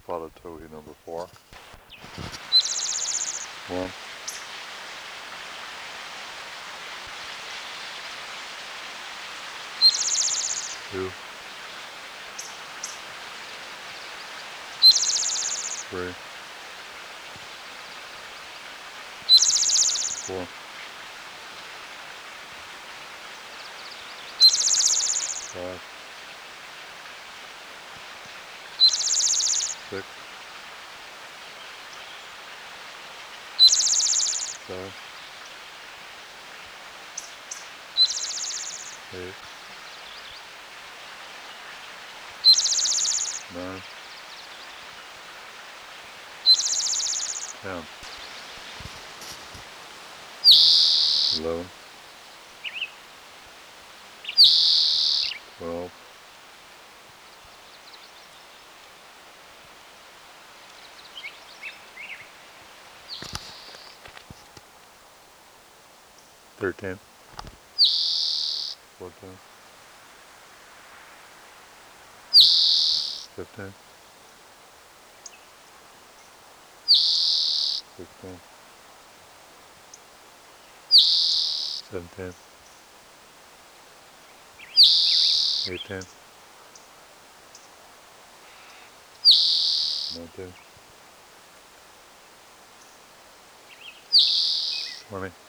spotted towhee number 4. 1, 2, 3, 4, 5, 6, 7, 8, 9, 10, 11, 12, 13, 14, 15, 16, 17, 18, 19, 20,